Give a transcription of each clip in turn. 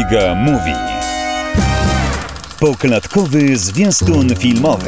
Iga Mówi. Poklatkowy zwiastun filmowy.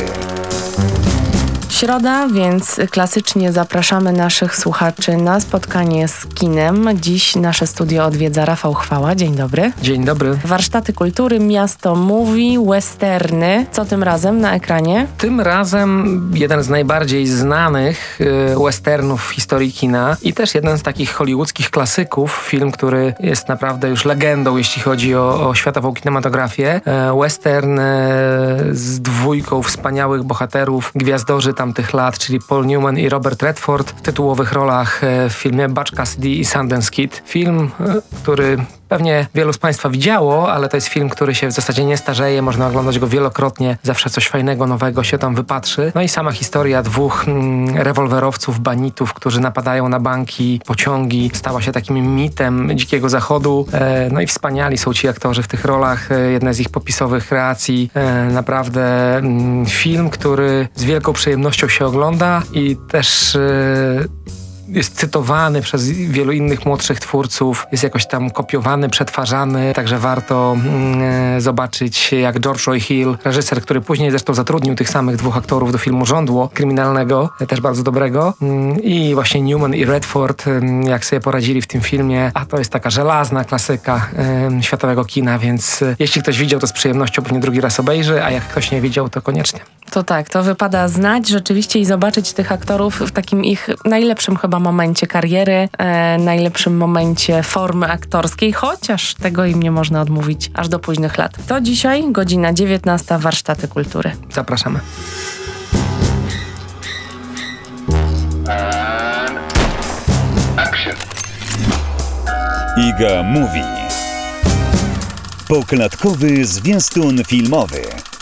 Środa, więc klasycznie zapraszamy naszych słuchaczy na spotkanie z kinem. Dziś nasze studio odwiedza Rafał Chwała. Dzień dobry. Dzień dobry. Warsztaty kultury, Miasto Mówi, westerny. Co tym razem na ekranie? Tym razem jeden z najbardziej znanych westernów w historii kina i też jeden z takich hollywoodzkich klasyków. Film, który jest naprawdę już legendą, jeśli chodzi o światową kinematografię. Western z dwójką wspaniałych bohaterów, gwiazdorzy tamtych lat, czyli Paul Newman i Robert Redford w tytułowych rolach w filmie Butch Cassidy i Sundance Kid. Film, który pewnie wielu z Państwa widziało, ale to jest film, który się w zasadzie nie starzeje, można oglądać go wielokrotnie, zawsze coś fajnego, nowego się tam wypatrzy. No i sama historia dwóch rewolwerowców, banitów, którzy napadają na banki, pociągi, stała się takim mitem Dzikiego Zachodu. No i wspaniali są ci aktorzy w tych rolach, jedna z ich popisowych kreacji. Naprawdę film, który z wielką przyjemnością się ogląda i też jest cytowany przez wielu innych młodszych twórców, jest jakoś tam kopiowany, przetwarzany, także warto zobaczyć, jak George Roy Hill, reżyser, który później zresztą zatrudnił tych samych dwóch aktorów do filmu Żądło kryminalnego, też bardzo dobrego, i właśnie Newman i Redford, jak sobie poradzili w tym filmie, a to jest taka żelazna klasyka światowego kina, więc jeśli ktoś widział, to z przyjemnością pewnie drugi raz obejrzy, a jak ktoś nie widział, to koniecznie. To tak, to wypada znać rzeczywiście i zobaczyć tych aktorów w takim ich najlepszym chyba momencie kariery, najlepszym momencie formy aktorskiej, chociaż tego im nie można odmówić aż do późnych lat. To dzisiaj, godzina 19, Warsztaty Kultury. Zapraszamy. Iga Mówi. Poklatkowy zwiastun filmowy.